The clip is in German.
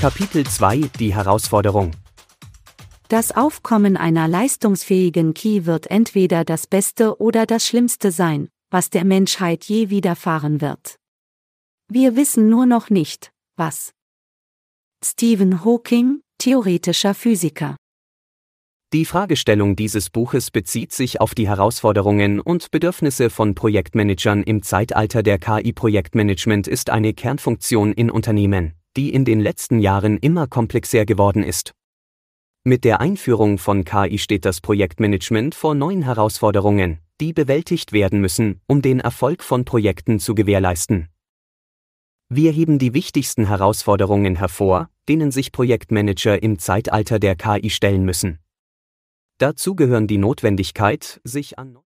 Kapitel 2: Die Herausforderung. Das Aufkommen einer leistungsfähigen KI wird entweder das Beste oder das Schlimmste sein, was der Menschheit je widerfahren wird. Wir wissen nur noch nicht, was. Stephen Hawking, theoretischer Physiker. Die Fragestellung dieses Buches bezieht sich auf die Herausforderungen und Bedürfnisse von Projektmanagern im Zeitalter der KI. Projektmanagement ist eine Kernfunktion in Unternehmen, die in den letzten Jahren immer komplexer geworden ist. Mit der Einführung von KI steht das Projektmanagement vor neuen Herausforderungen, die bewältigt werden müssen, um den Erfolg von Projekten zu gewährleisten. Wir heben die wichtigsten Herausforderungen hervor, denen sich Projektmanager im Zeitalter der KI stellen müssen. Dazu gehören die Notwendigkeit, sich an